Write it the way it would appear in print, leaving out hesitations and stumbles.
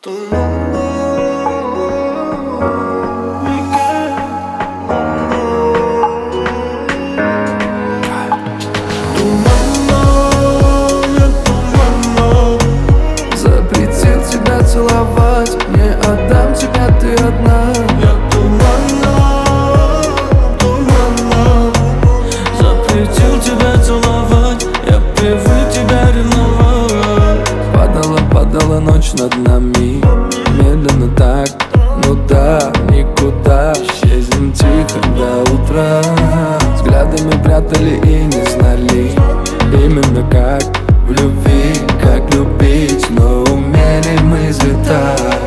Запретил тебя целовать, не отдам тебя, ты одна. Я туманно. Запретил тебя целовать, я привык тебя ревновать. Падала ночь над нами, медленно так, ну да, никуда. Исчезнем тихо до утра. Взглядами прятали и не знали именно как в любви, как любить, но умели мы взлетать.